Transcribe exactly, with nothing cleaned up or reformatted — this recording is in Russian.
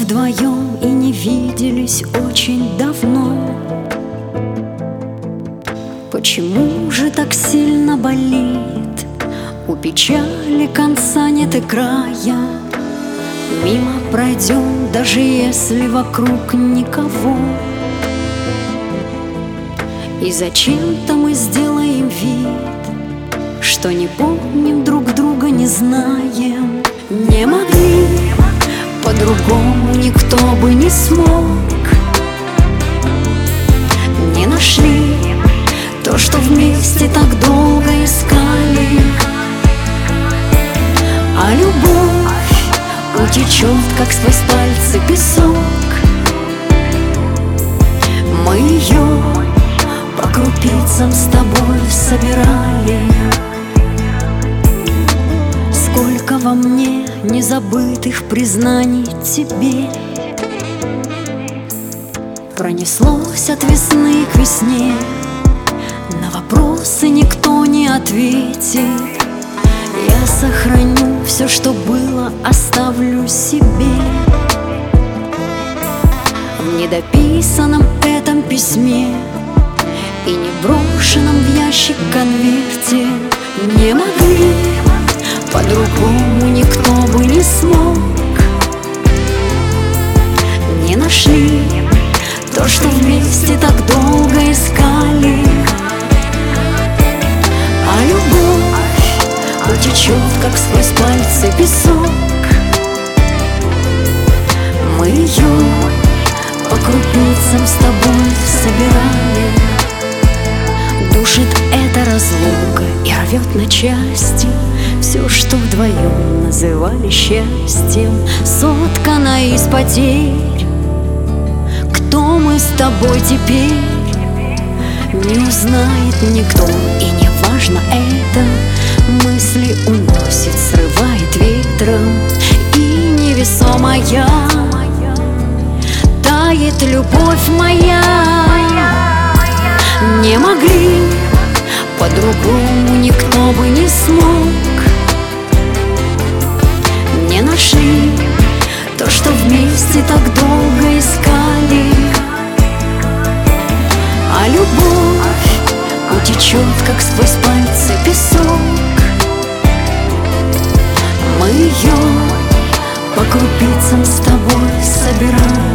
вдвоем и не виделись очень давно. Почему же так сильно болит? У печали конца нет и края. Мимо пройдем, даже если вокруг никого. И зачем-то мы сделаем вид, что не помним друг друга, не знаем. Не могли, по-другому никто бы не смог. Не нашли то, что вместе так долго искали. А любовь утечет, как сквозь пальцы песок. Мы ее по крупицам с тобой собирали. Сколько во мне незабытых признаний тебе. Пронеслось от весны к весне, на вопросы никто не ответит. Я сохраню все, что было, оставлю себе. В недописанном этом письме и не брошенном в ящик конверте. Не могли, по-другому никто бы не смог. Не нашли то, что вместе так долго искали. А любовь утечет, как сквозь пальцы песок. Мы ее по крупицам с тобой собирали. Душит эта разлука и рвет на части все, что вдвоем называли счастьем. Соткано из потерь. Кто мы с тобой теперь, не узнает никто, и не важно это. Мысли уносит, срывает ветром, и невесомая тает любовь моя. Не могли, по-другому никто бы не смог. Не нашли то, что вместе так долго искали. А любовь утечет, как сквозь пальцы песок. Мы ее по крупицам с тобой собираем.